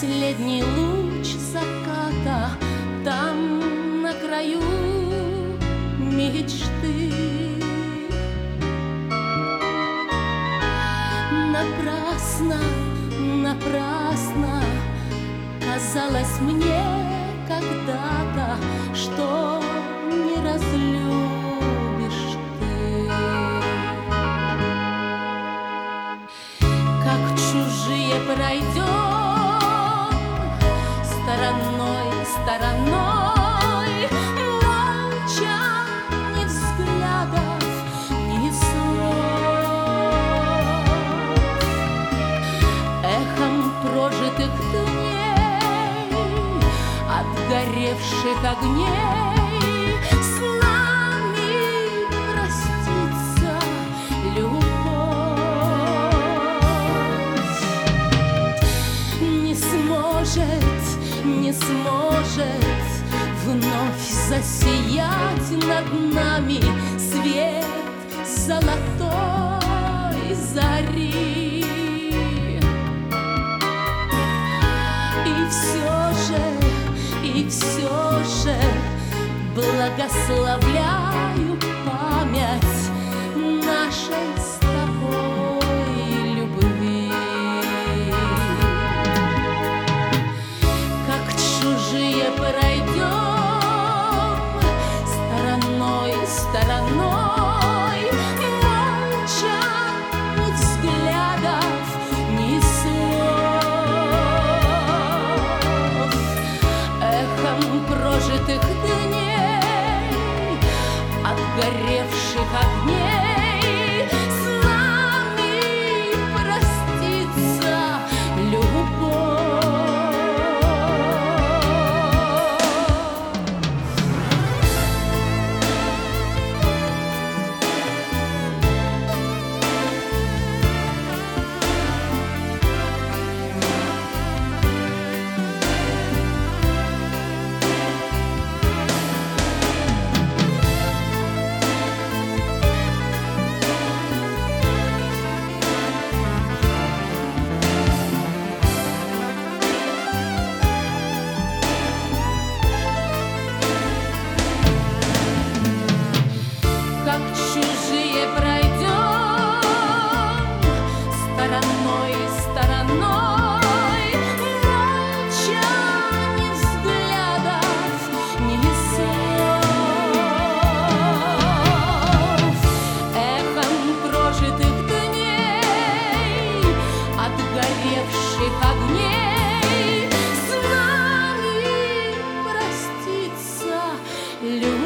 Последний луч заката там, на краю мечты. Напрасно, напрасно казалось мне когда-то, что не разлюбишь ты. Как чужие пройдем стороной, стороной, молча, ни взглядов, ни слов. Эхом прожитых дней, отгоревших огней, с нами простится любовь. Не сможет, не сможет вновь засиять над нами свет золотой зари. И все же благословляю память нашей с тобой любви. Как чужие пройдем стороной, стороной, молча, ни взглядов, ни слов. Эхом прожитых дней, отгоревших огней, с нами простится любовь. Как чужие пройдем стороной, стороной, молча, ни взглядов, ни слов. Эхом прожитых дней, отгоревших огней, с нами простится любовь.